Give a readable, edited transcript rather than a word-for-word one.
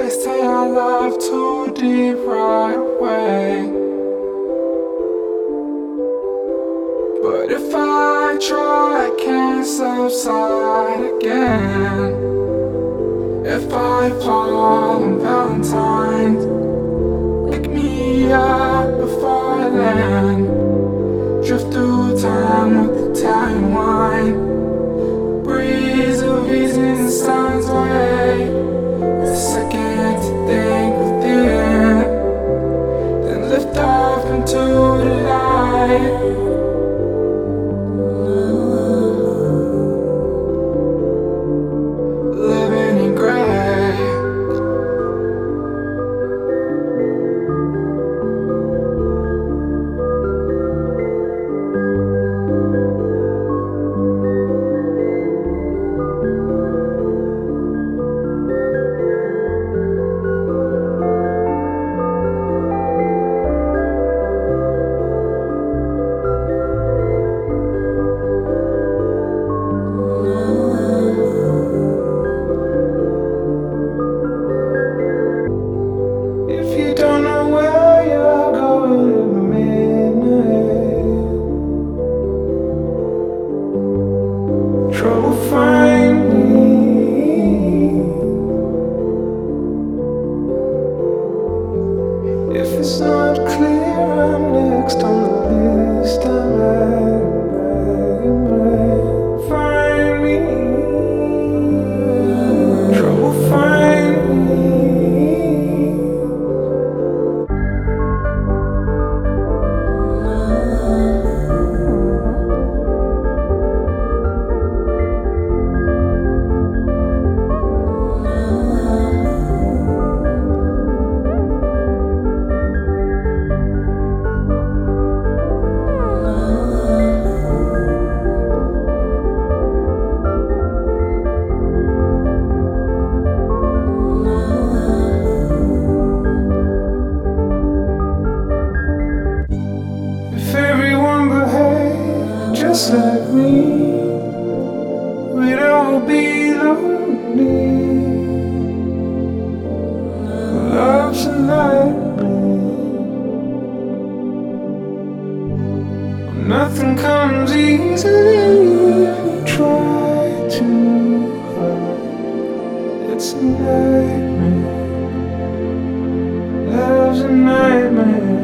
They say I love too deep right away, but if I try, I can't subside again. If I fall on Valentine's, pick me up before I land. Drift through time with Italian wine, breeze of ease in the sun's way. A second to think within, then lift off into the light. Living in gray. If you don't know where you're going at midnight, trouble find me. If it's not clear, I'm next on the list. Find me. Trouble find me. If everyone behaved just like me, we'd all be lonely. Love's a nightmare. Nothing comes easily if you try too hard. It's a nightmare. Love's a nightmare.